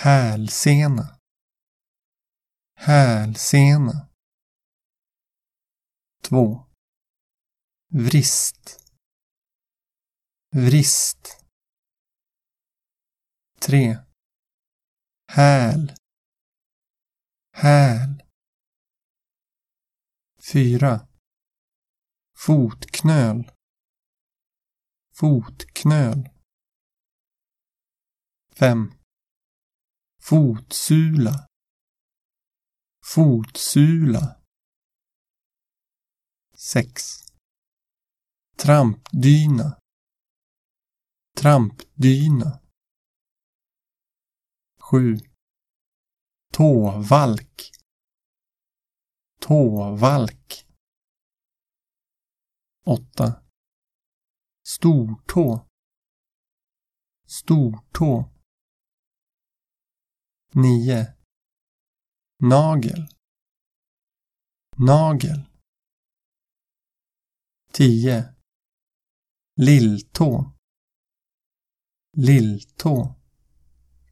hälsena, hälsena. 2. Vrist, vrist. 3. Häl, häl. 4. Fotknöl, fotknöl. 5. Fotsula, fotsula. 6. Trampdyna, trampdyna. 7. Tåvalk, tåvalk. 8. Stortå, stortå. 9. Nagel, nagel. 10. Lilltå, lilltå.